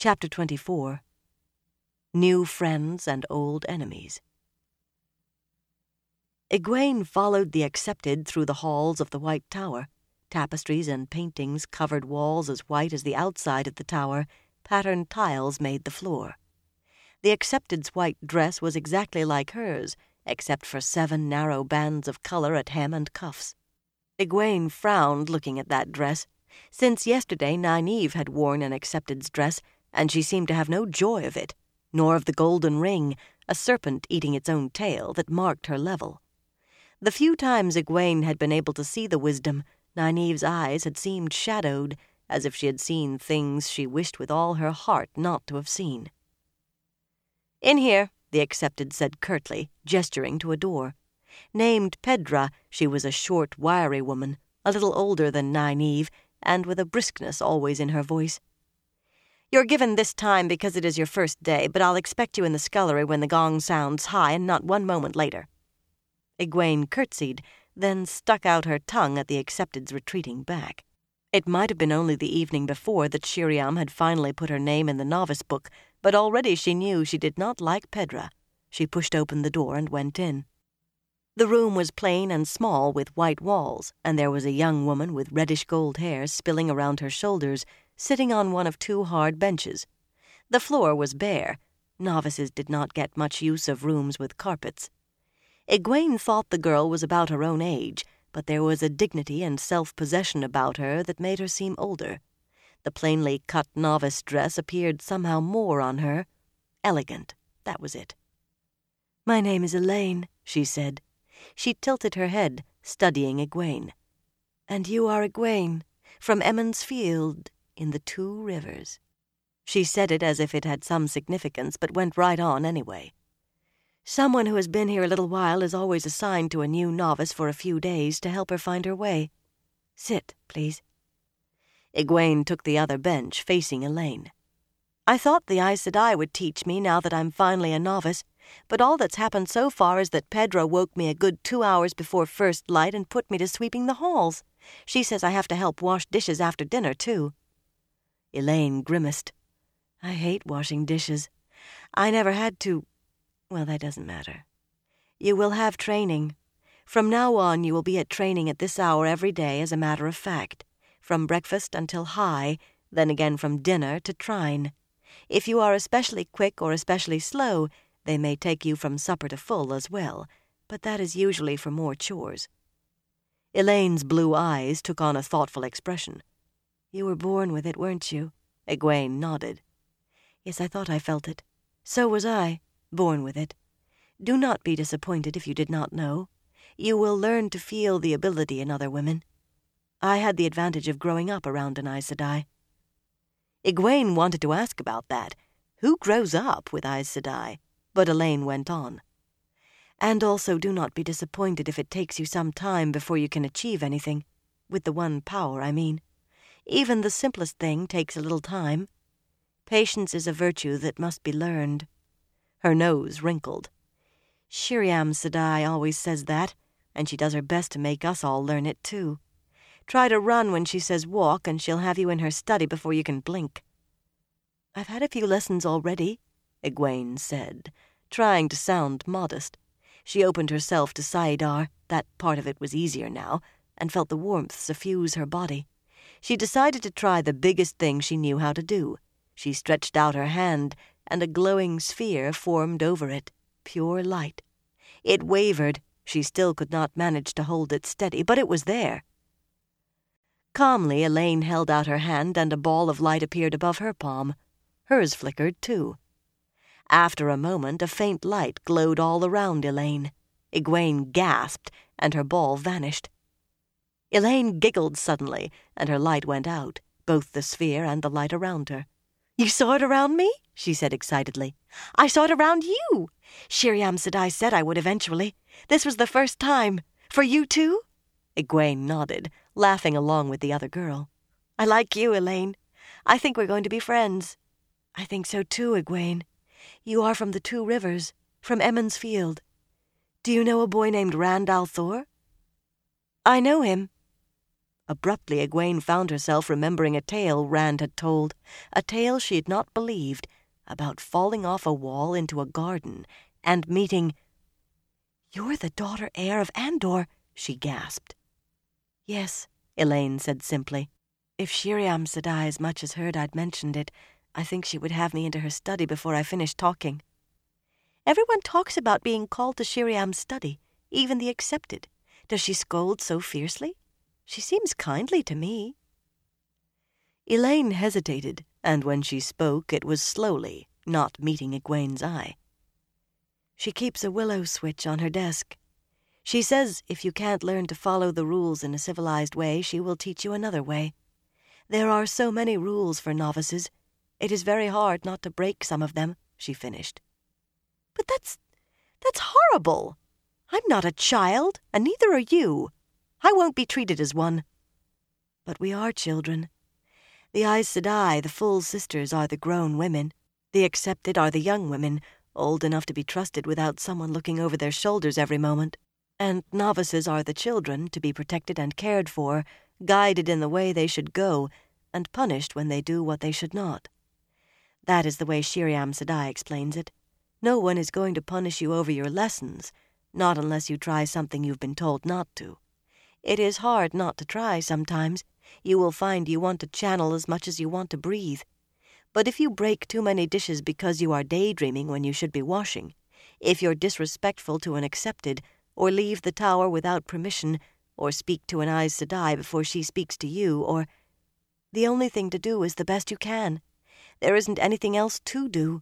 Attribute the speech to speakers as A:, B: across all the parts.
A: Chapter 24. New Friends and Old Enemies. Egwene followed the Accepted through the halls of the White Tower. Tapestries and paintings covered walls as white as the outside of the tower. Patterned tiles made the floor. The Accepted's white dress was exactly like hers, except for 7 narrow bands of color at hem and cuffs. Egwene frowned looking at that dress. Since yesterday Nynaeve had worn an Accepted's dress, and she seemed to have no joy of it, nor of the golden ring, a serpent eating its own tail, that marked her level. The few times Egwene had been able to see the wisdom, Nynaeve's eyes had seemed shadowed, as if she had seen things she wished with all her heart not to have seen. "In here," the Accepted said curtly, gesturing to a door. Named Pedra, she was a short, wiry woman, a little older than Nynaeve, and with a briskness always in her voice. "You're given this time because it is your first day, but I'll expect you in the scullery when the gong sounds high and not 1 moment later." Egwene curtsied, then stuck out her tongue at the Accepted's retreating back. It might have been only the evening before that Sheriam had finally put her name in the novice book, but already she knew she did not like Pedra. She pushed open the door and went in. The room was plain and small with white walls, and there was a young woman with reddish-gold hair spilling around her shoulders, sitting on one of 2 hard benches. The floor was bare. Novices did not get much use of rooms with carpets. Egwene thought the girl was about her own age, but there was a dignity and self-possession about her that made her seem older. The plainly cut novice dress appeared somehow more on her. Elegant, that was it. "My name is Elaine," she said. She tilted her head, studying Egwene. "And you are Egwene, from Emond's Field in the 2 Rivers." She said it as if it had some significance, but went right on anyway. "Someone who has been here a little while is always assigned to a new novice for a few days to help her find her way. Sit, please." Egwene took the other bench, facing Elaine. "I thought the Aes Sedai would teach me now that I'm finally a novice, but all that's happened so far is that Pedra woke me a good 2 hours before first light and put me to sweeping the halls. She says I have to help wash dishes after dinner, too." Elaine grimaced. "I hate washing dishes. I never had to. Well, that doesn't matter. You will have training. From now on you will be at training at this hour every day as a matter of fact, from breakfast until high, then again from dinner to trine. If you are especially quick or especially slow, they may take you from supper to full as well, but that is usually for more chores." Elaine's blue eyes took on a thoughtful expression. "You were born with it, weren't you?" Egwene nodded. "Yes, I thought I felt it. So was I, born with it. Do not be disappointed if you did not know. You will learn to feel the ability in other women. I had the advantage of growing up around an Aes Sedai." Egwene wanted to ask about that. Who grows up with Aes Sedai? But Elaine went on. "And also do not be disappointed if it takes you some time before you can achieve anything. With the one power, I mean. Even the simplest thing takes a little time. Patience is a virtue that must be learned." Her nose wrinkled. "Sheriam Sedai always says that, and she does her best to make us all learn it, too. Try to run when she says walk, and she'll have you in her study before you can blink." "I've had a few lessons already," Egwene said, trying to sound modest. She opened herself to saidar, that part of it was easier now, and felt the warmth suffuse her body. She decided to try the biggest thing she knew how to do. She stretched out her hand, and a glowing sphere formed over it, pure light. It wavered. She still could not manage to hold it steady, but it was there. Calmly, Elaine held out her hand, and a ball of light appeared above her palm. Hers flickered, too. After a moment, a faint light glowed all around Elaine. Egwene gasped, and her ball vanished. Elaine giggled suddenly, and her light went out, both the sphere and the light around her. "You saw it around me?" she said excitedly. "I saw it around you. Sheriam Sedai said I would eventually. This was the first time. For you, too?" Egwene nodded, laughing along with the other girl. "I like you, Elaine. I think we're going to be friends." "I think so too, Egwene. You are from the 2 Rivers, from Emond's Field. Do you know a boy named Rand al'Thor?" "I know him." Abruptly, Egwene found herself remembering a tale Rand had told, a tale she had not believed, about falling off a wall into a garden and meeting— "You're the daughter heir of Andor," she gasped. "Yes," Elaine said simply. "If Shiriam Sedai as much as heard I'd mentioned it, I think she would have me into her study before I finished talking." "Everyone talks about being called to Shiriam's study, even the accepted. Does she scold so fiercely? She seems kindly to me." Elaine hesitated, and when she spoke it was slowly, not meeting Egwene's eye. "She keeps a willow switch on her desk. She says if you can't learn to follow the rules in a civilized way, she will teach you another way. There are so many rules for novices. It is very hard not to break some of them," she finished. "But that's horrible. I'm not a child, and neither are you. I won't be treated as one." "But we are children. The Aes Sedai, the full sisters, are the grown women. The accepted are the young women, old enough to be trusted without someone looking over their shoulders every moment. And novices are the children, to be protected and cared for, guided in the way they should go, and punished when they do what they should not. That is the way Shiriam Sedai explains it. No one is going to punish you over your lessons, not unless you try something you've been told not to. It is hard not to try sometimes. You will find you want to channel as much as you want to breathe. But if you break too many dishes because you are daydreaming when you should be washing, if you're disrespectful to an accepted, or leave the tower without permission, or speak to an Aes Sedai before she speaks to you, or— the only thing to do is the best you can. There isn't anything else to do."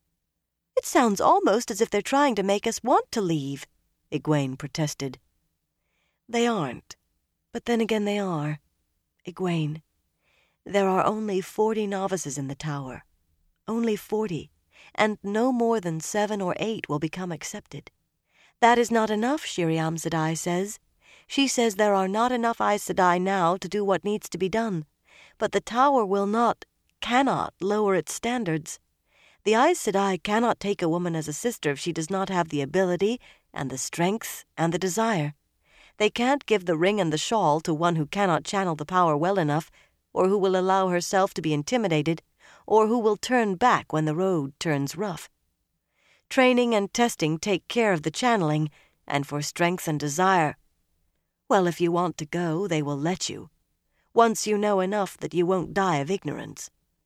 A: "It sounds almost as if they're trying to make us want to leave," Egwene protested. "They aren't. But then again they are. Egwene, there are only 40 novices in the tower. Only 40, and no more than 7 or 8 will become accepted. That is not enough, Shiriam Sedai says. She says there are not enough Aes Sedai now to do what needs to be done, but the tower will not, cannot lower its standards. The Aes Sedai cannot take a woman as a sister if she does not have the ability and the strength and the desire. They can't give the ring and the shawl to one who cannot channel the power well enough, or who will allow herself to be intimidated, or who will turn back when the road turns rough. Training and testing take care of the channeling, and for strength and desire. Well, if you want to go, they will let you, once you know enough that you won't die of ignorance."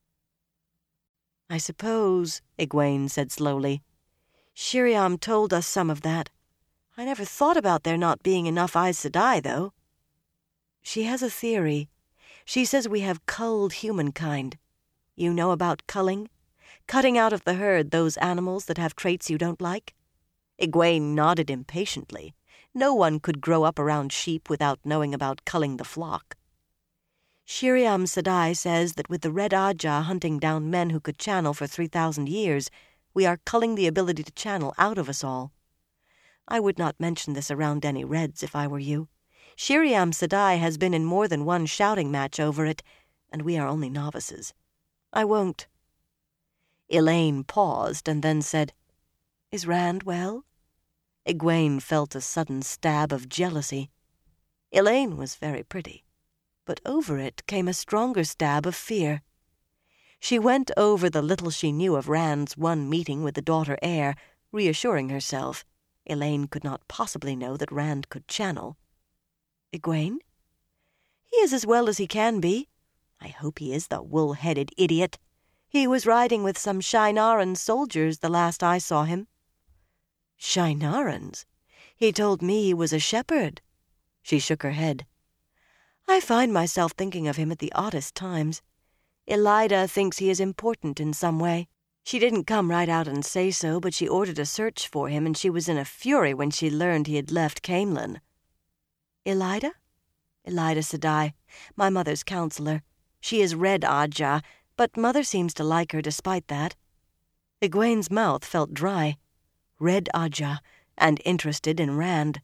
A: "I suppose," Egwene said slowly, "Shiriam told us some of that. I never thought about there not being enough Aes Sedai, though. She has a theory. She says we have culled humankind. You know about culling? Cutting out of the herd those animals that have traits you don't like?" Egwene nodded impatiently. No one could grow up around sheep without knowing about culling the flock. "Shiriam Sedai says that with the Red Ajah hunting down men who could channel for 3,000 years, we are culling the ability to channel out of us all. I would not mention this around any Reds if I were you. Shiriam Sedai has been in more than one shouting match over it, and we are only novices. I won't." Elaine paused and then said, "Is Rand well?" Egwene felt a sudden stab of jealousy. Elaine was very pretty, but over it came a stronger stab of fear. She went over the little she knew of Rand's one meeting with the daughter heir, reassuring herself. Elaine could not possibly know that Rand could channel. "Egwene? He is as well as he can be. I hope he is the wool-headed idiot. He was riding with some Shienaran soldiers the last I saw him." "Shienarans? He told me he was a shepherd." She shook her head. "I find myself thinking of him at the oddest times. Elida thinks he is important in some way. She didn't come right out and say so, but she ordered a search for him, and she was in a fury when she learned he had left Caemlyn." "Elida?" "Elida Sedai, my mother's counselor. She is Red Ajah, but Mother seems to like her despite that." Egwene's mouth felt dry. Red Ajah, and interested in Rand.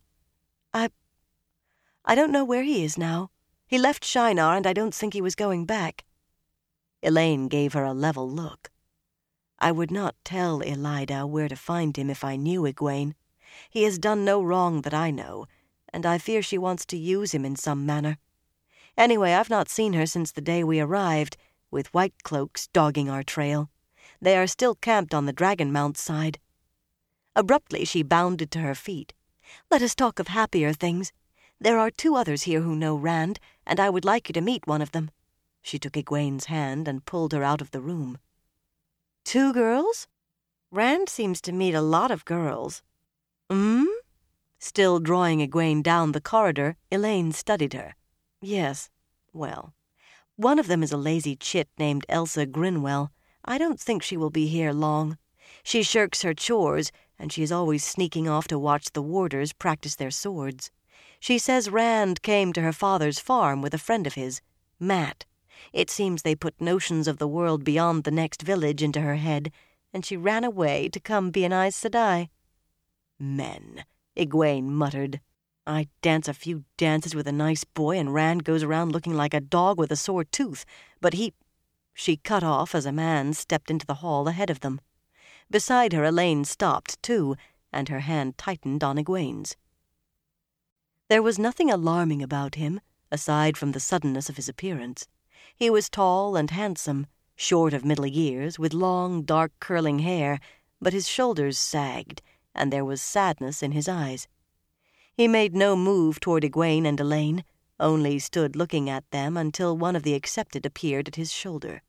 A: I don't know where he is now. He left Shienar, and I don't think he was going back." Elaine gave her a level look. "I would not tell Elida where to find him if I knew, Egwene. He has done no wrong that I know, and I fear she wants to use him in some manner. Anyway, I've not seen her since the day we arrived, with white cloaks dogging our trail. They are still camped on the Dragon Mount side." Abruptly she bounded to her feet. "Let us talk of happier things. There are 2 others here who know Rand, and I would like you to meet one of them." She took Egwene's hand and pulled her out of the room. 2 girls? Rand seems to meet a lot of girls." Still drawing Egwene down the corridor, Elaine studied her. "Yes, well, one of them is a lazy chit named Elsa Grinwell. I don't think she will be here long. She shirks her chores, and she is always sneaking off to watch the warders practice their swords. She says Rand came to her father's farm with a friend of his, Mat. It seems they put notions of the world beyond the next village into her head, and she ran away to come be an Aes Sedai." "Men," Egwene muttered. "I dance a few dances with a nice boy, and Rand goes around looking like a dog with a sore tooth, but he—" She cut off as a man stepped into the hall ahead of them. Beside her, Elaine stopped, too, and her hand tightened on Egwene's. There was nothing alarming about him, aside from the suddenness of his appearance. He was tall and handsome, short of middle years, with long, dark curling hair, but his shoulders sagged, and there was sadness in his eyes. He made no move toward Egwene and Elaine, only stood looking at them until one of the accepted appeared at his shoulder.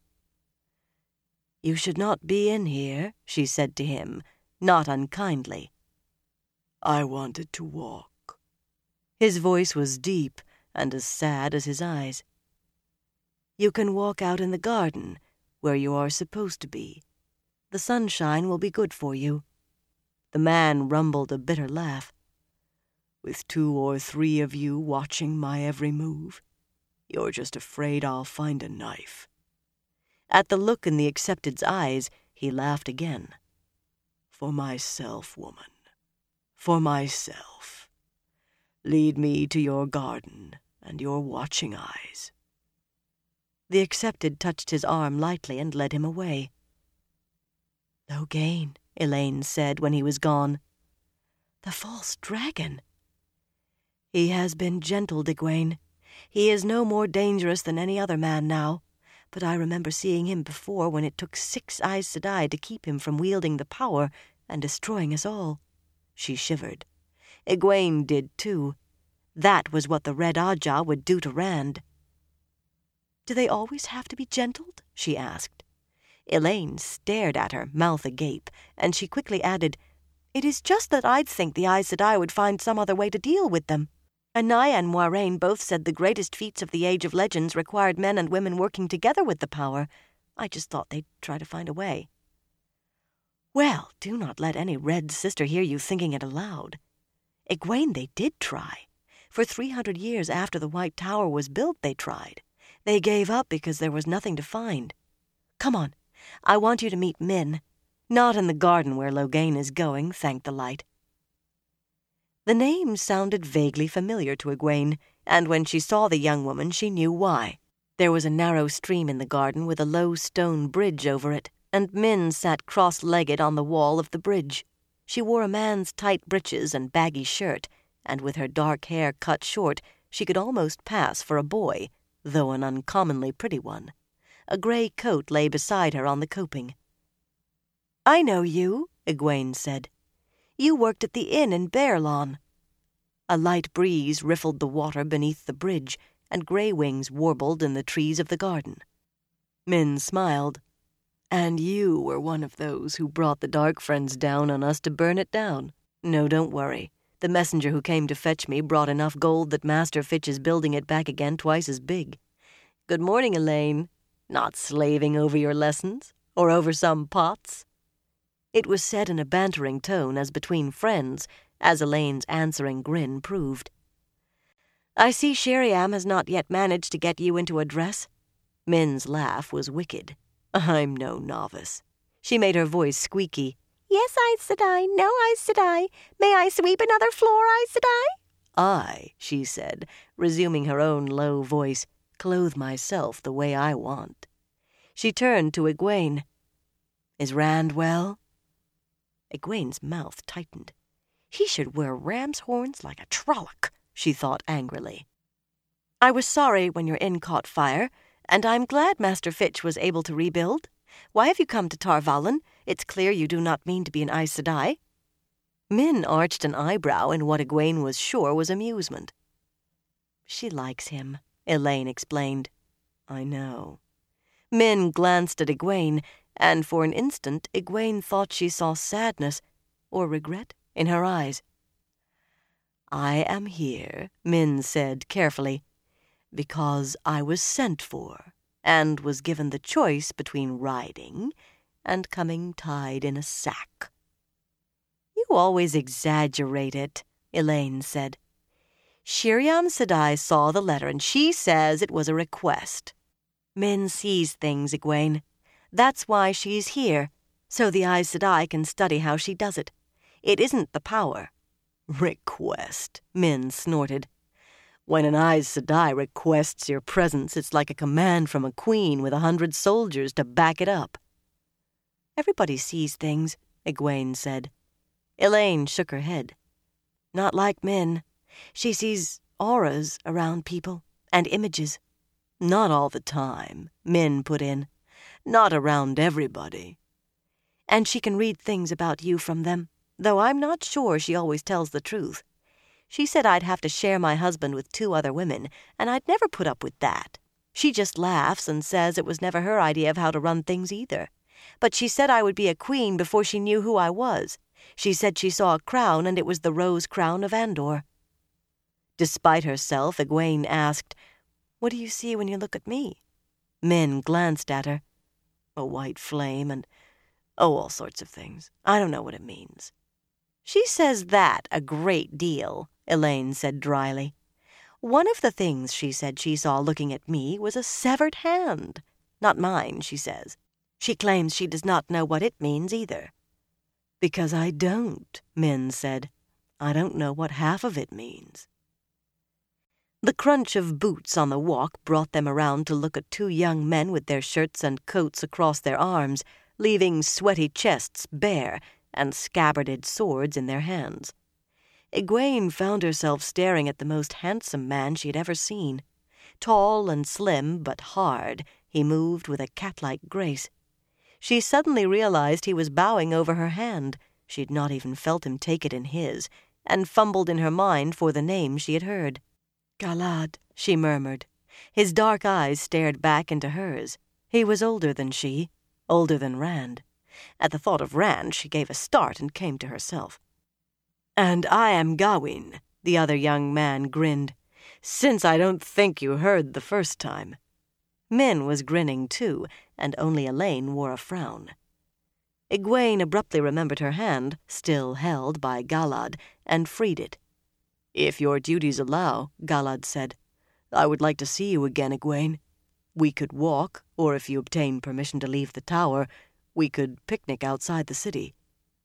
A: "You should not be in here," she said to him, not unkindly. "I wanted to walk." His voice was deep and as sad as his eyes. "You can walk out in the garden, where you are supposed to be. The sunshine will be good for you." The man rumbled a bitter laugh. "With 2 or 3 of you watching my every move, you're just afraid I'll find a knife." At the look in the accepted's eyes, he laughed again. "For myself, woman. For myself. Lead me to your garden and your watching eyes." The accepted touched his arm lightly and led him away. "Logain," Elaine said when he was gone. "The false dragon." "He has been gentled, Egwene. He is no more dangerous than any other man now, but I remember seeing him before when it took 6 Aes Sedai to keep him from wielding the power and destroying us all." She shivered. Egwene did too. That was what the Red Ajah would do to Rand. "Do they always have to be gentled?" she asked. Elaine stared at her, mouth agape, and she quickly added, "It is just that I'd think the Aes Sedai would find some other way to deal with them. Anaya and Moiraine both said the greatest feats of the Age of Legends required men and women working together with the power. I just thought they'd try to find a way." "Well, do not let any Red sister hear you thinking it aloud. Egwene, they did try. For 300 years after the White Tower was built, they tried. They gave up because there was nothing to find. Come on, I want you to meet Min. Not in the garden where Logain is going, thank the light." The name sounded vaguely familiar to Egwene, and when she saw the young woman she knew why. There was a narrow stream in the garden with a low stone bridge over it, and Min sat cross-legged on the wall of the bridge. She wore a man's tight breeches and baggy shirt, and with her dark hair cut short, she could almost pass for a boy, though an uncommonly pretty one. A grey coat lay beside her on the coping. "I know you," Egwene said. "You worked at the inn in Baerlon." A light breeze riffled the water beneath the bridge, and grey wings warbled in the trees of the garden. Min smiled. "And you were one of those who brought the Dark Friends down on us to burn it down. No, don't worry. The messenger who came to fetch me brought enough gold that Master Fitch is building it back again twice as big. Good morning, Elaine. Not slaving over your lessons, or over some pots?" It was said in a bantering tone as between friends, as Elaine's answering grin proved. "I see Sheriam has not yet managed to get you into a dress." Min's laugh was wicked. "I'm no novice." She made her voice squeaky. "Yes, Aes Sedai, no Aes Sedai. May I sweep another floor, Aes Sedai?" "I," she said, resuming her own low voice, "clothe myself the way I want." She turned to Egwene. "Is Rand well?" Egwene's mouth tightened. He should wear ram's horns like a Trolloc, she thought angrily. I was sorry when your inn caught fire, and I'm glad Master Fitch was able to rebuild. Why have you come to Tar Valon? It's clear you do not mean to be an Aes Sedai." Min arched an eyebrow in what Egwene was sure was amusement. "She likes him," Elaine explained. "I know." Min glanced at Egwene, and for an instant Egwene thought she saw sadness or regret in her eyes. "I am here," Min said carefully, "because I was sent for and was given the choice between riding and coming tied in a sack." "You always exaggerate it," Elaine said. "Sheriam Sedai saw the letter, and she says it was a request. Min sees things, Egwene. That's why she's here, so the Aes Sedai can study how she does it. It isn't the power." "Request," Min snorted. "When an Aes Sedai requests your presence, it's like a command from a queen with 100 soldiers to back it up." "Everybody sees things," Egwene said. Elaine shook her head. "Not like Min. She sees auras around people and images." "Not all the time," Min put in. "Not around everybody." "And she can read things about you from them, though I'm not sure she always tells the truth. She said I'd have to share my husband with 2 other women, and I'd never put up with that. She just laughs and says it was never her idea of how to run things either. But she said I would be a queen before she knew who I was. She said she saw a crown, and it was the rose crown of Andor." Despite herself, Egwene asked, "What do you see when you look at me?" Min glanced at her. "A white flame and, all sorts of things. I don't know what it means." "She says that a great deal," Elaine said dryly. "One of the things she said she saw looking at me was a severed hand. Not mine, she says. She claims she does not know what it means either." "Because I don't," Min said. "I don't know what half of it means." The crunch of boots on the walk brought them around to look at 2 young men with their shirts and coats across their arms, leaving sweaty chests bare and scabbarded swords in their hands. Egwene found herself staring at the most handsome man she had ever seen. Tall and slim, but hard, he moved with a cat-like grace. She suddenly realized he was bowing over her hand. She had not even felt him take it in his, and fumbled in her mind for the name she had heard. "Galad," she murmured. His dark eyes stared back into hers. He was older than she, older than Rand. At the thought of Rand, she gave a start and came to herself. "And I am Gawyn," the other young man grinned, "since I don't think you heard the first time." Min was grinning too, and only Elaine wore a frown. Egwene abruptly remembered her hand, still held by Galad, and freed it. "If your duties allow," Galad said, "I would like to see you again, Egwene. We could walk, or if you obtain permission to leave the tower, we could picnic outside the city."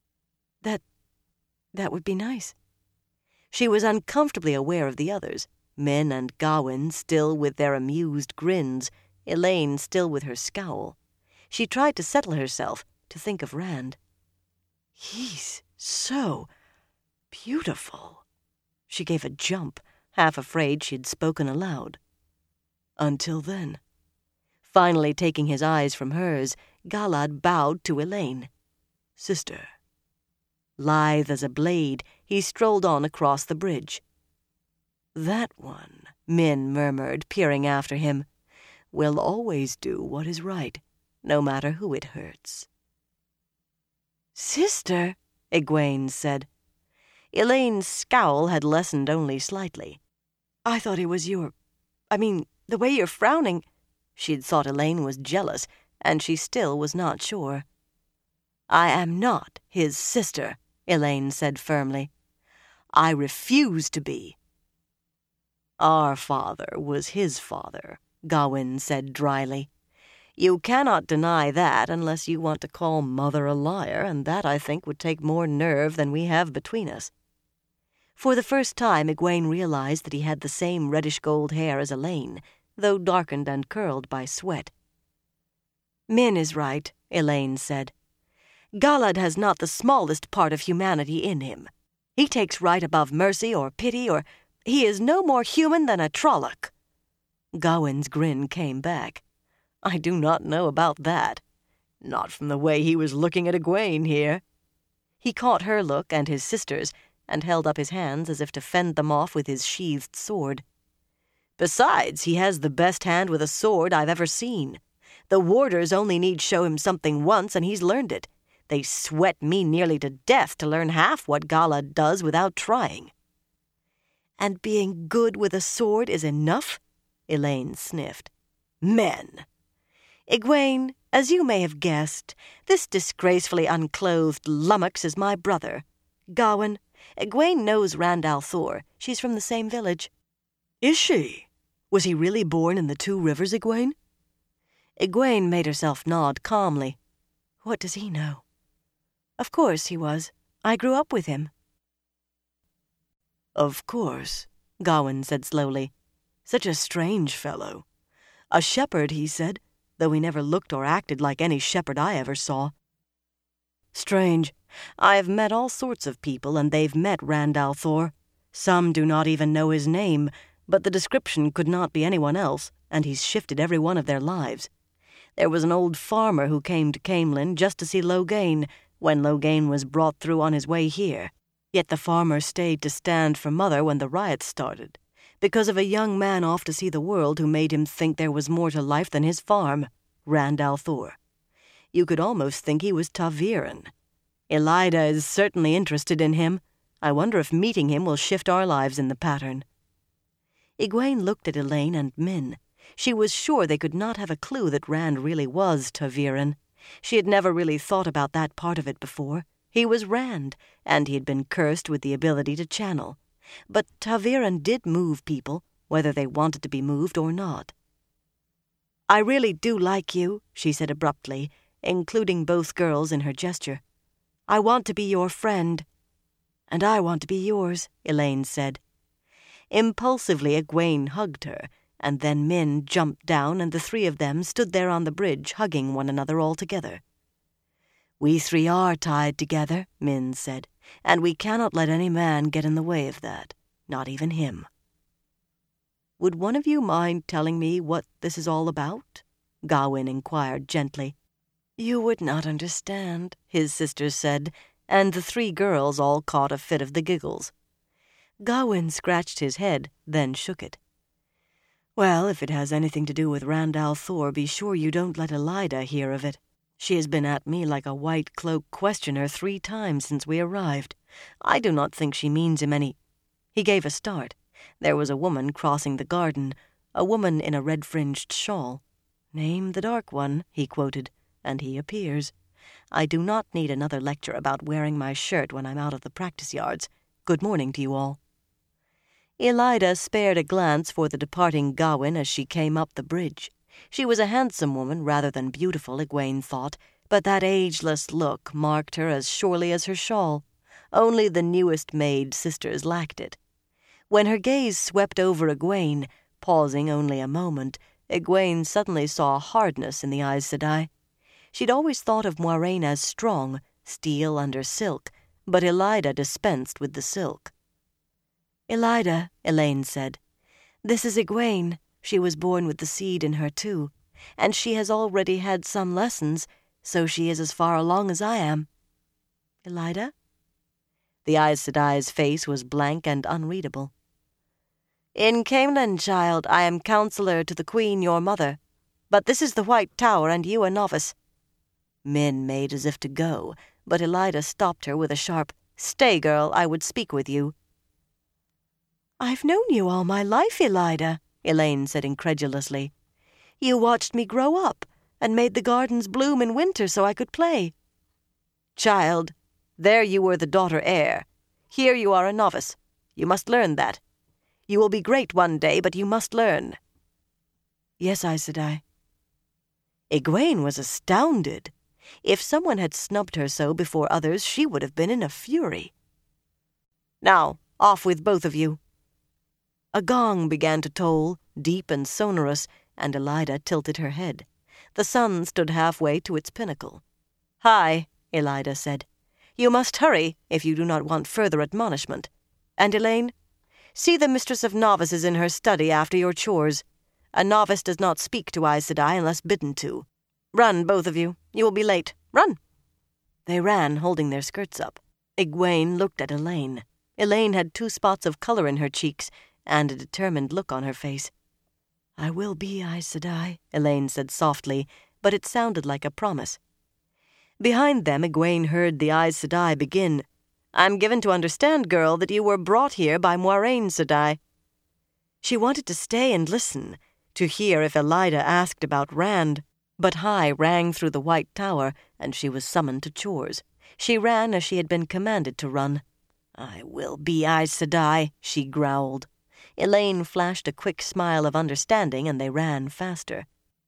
A: That would be nice." She was uncomfortably aware of the others, Min and Gawyn still with their amused grins, Elaine still with her scowl. She tried to settle herself, to think of Rand. "He's so beautiful." She gave a jump, half afraid she had spoken aloud. "Until then." Finally taking his eyes from hers, Galad bowed to Elaine. "Sister." Lithe as a blade, he strolled on across the bridge. "That one," Min murmured, peering after him, "will always do what is right, no matter who it hurts." "Sister," Egwene said. Elaine's scowl had lessened only slightly. "I thought he was the way you're frowning." She'd thought Elaine was jealous, and she still was not sure. "I am not his sister," Elaine said firmly. "I refuse to be." "Our father was his father," Gawyn said dryly. "You cannot deny that unless you want to call Mother a liar, and that, I think, would take more nerve than we have between us." For the first time, Egwene realized that he had the same reddish-gold hair as Elaine, though darkened and curled by sweat. "Min is right," Elaine said. "Galad has not the smallest part of humanity in him. He takes right above mercy or pity, or he is no more human than a Trolloc." Gawain's grin came back. "I do not know about that. Not from the way he was looking at Egwene here." He caught her look and his sister's, and held up his hands as if to fend them off with his sheathed sword. "Besides, he has the best hand with a sword I've ever seen. The warders only need show him something once, and he's learned it. They sweat me nearly to death to learn half what Gala does without trying." "And being good with a sword is enough?" Elaine sniffed. "Men!" "Egwene, as you may have guessed, this disgracefully unclothed lummox is my brother. Gawain, Egwene knows Rand al'Thor. She's from the same village." "Is she? Was he really born in the Two Rivers, Egwene?" Egwene made herself nod calmly. "What does he know?" "Of course he was. I grew up with him." "Of course," Gawain said slowly. "Such a strange fellow. A shepherd, he said, though he never looked or acted like any shepherd I ever saw." "Strange. I have met all sorts of people, and they've met Rand al'Thor. Some do not even know his name, but the description could not be anyone else, and he's shifted every one of their lives. There was an old farmer who came to Caemlyn just to see Loghain, when Loghain was brought through on his way here. Yet the farmer stayed to stand for Mother when the riots started, because of a young man off to see the world who made him think there was more to life than his farm, Rand al'Thor. You could almost think he was ta'veren. Elaida is certainly interested in him. I wonder if meeting him will shift our lives in the pattern." Egwene looked at Elaine and Min. She was sure they could not have a clue that Rand really was ta'veren. She had never really thought about that part of it before. He was Rand, and he had been cursed with the ability to channel. But ta'veren did move people, whether they wanted to be moved or not. "I really do like you," she said abruptly, including both girls in her gesture. "I want to be your friend." "And I want to be yours," Elaine said. Impulsively, Egwene hugged her, and then Min jumped down, and the three of them stood there on the bridge, hugging one another all together. "We three are tied together," Min said, "and we cannot let any man get in the way of that, not even him." "Would one of you mind telling me what this is all about?" Gawain inquired gently. "You would not understand," his sisters said, and the three girls all caught a fit of the giggles. Gawain scratched his head, then shook it. "Well, if it has anything to do with Rand al'Thor, be sure you don't let Elaida hear of it. She has been at me like a white-cloaked questioner 3 times since we arrived. I do not think she means him any—" He gave a start. There was a woman crossing the garden, a woman in a red-fringed shawl. "Name the Dark One," he quoted, "and he appears. I do not need another lecture about wearing my shirt when I'm out of the practice yards. Good morning to you all." Elaida spared a glance for the departing Gawain as she came up the bridge. She was a handsome woman rather than beautiful, Egwene thought, but that ageless look marked her as surely as her shawl. Only the newest maid sisters lacked it. When her gaze swept over Egwene, pausing only a moment, Egwene suddenly saw a hardness in the Aes Sedai. She'd always thought of Moiraine as strong, steel under silk, but Elaida dispensed with the silk. "Elaida," Elaine said, "this is Egwene. She was born with the seed in her too, and she has already had some lessons, so she is as far along as I am." "Elaida?" The Aes Sedai's face was blank and unreadable. "In Caemlyn, child, I am counselor to the Queen your mother. But this is the White Tower, and you a novice." Min made as if to go, but Elaida stopped her with a sharp, "Stay, girl, I would speak with you." "I've known you all my life, Elaida," Elaine said incredulously. "You watched me grow up, and made the gardens bloom in winter so I could play." "Child, there you were the daughter heir. Here you are a novice. You must learn that. You will be great one day, but you must learn." "Yes, Aes Sedai." Egwene was astounded. If someone had snubbed her so before others, she would have been in a fury. "Now, off with both of you." A gong began to toll, deep and sonorous, and Elaida tilted her head. The sun stood halfway to its pinnacle. "Hi," Elaida said. "You must hurry if you do not want further admonishment. And Elaine, see the Mistress of Novices in her study after your chores. A novice does not speak to Aes Sedai unless bidden to. Run, both of you. You will be late. Run!" They ran, holding their skirts up. Egwene looked at Elaine. Elaine had 2 spots of color in her cheeks and a determined look on her face. "I will be Aes Sedai," Elaine said softly, but it sounded like a promise. Behind them, Egwene heard the Aes Sedai begin, "I'm given to understand, girl, that you were brought here by Moiraine Sedai." She wanted to stay and listen, to hear if Elaida asked about Rand, but High rang through the White Tower, and she was summoned to chores. She ran as she had been commanded to run. "I will be Aes Sedai," she growled. Elaine flashed a quick smile of understanding, and they ran faster.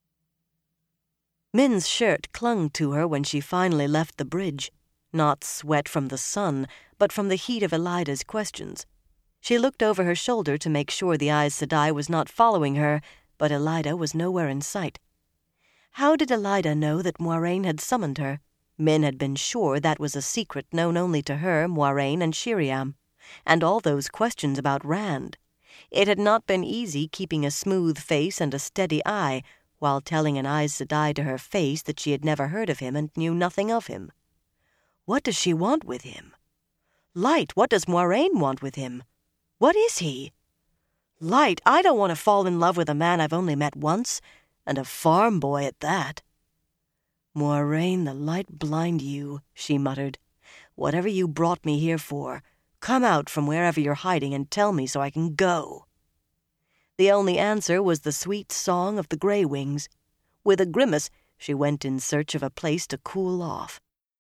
A: Min's shirt clung to her when she finally left the bridge, not sweat from the sun, but from the heat of Elaida's questions. She looked over her shoulder to make sure the Aes Sedai was not following her, but Elaida was nowhere in sight. How did Elaida know that Moiraine had summoned her? Min had been sure that was a secret known only to her, Moiraine, and Shiriam. And all those questions about Rand. It had not been easy keeping a smooth face and a steady eye, while telling an Aes Sedai to her face that she had never heard of him and knew nothing of him. What does she want with him? Light, what does Moiraine want with him? What is he? Light, I don't want to fall in love with a man I've only met once, and a farm boy at that. Moiraine, the light blind you, she muttered. Whatever you brought me here for, come out from wherever you're hiding and tell me so I can go. The only answer was the sweet song of the Grey Wings. With a grimace, she went in search of a place to cool off.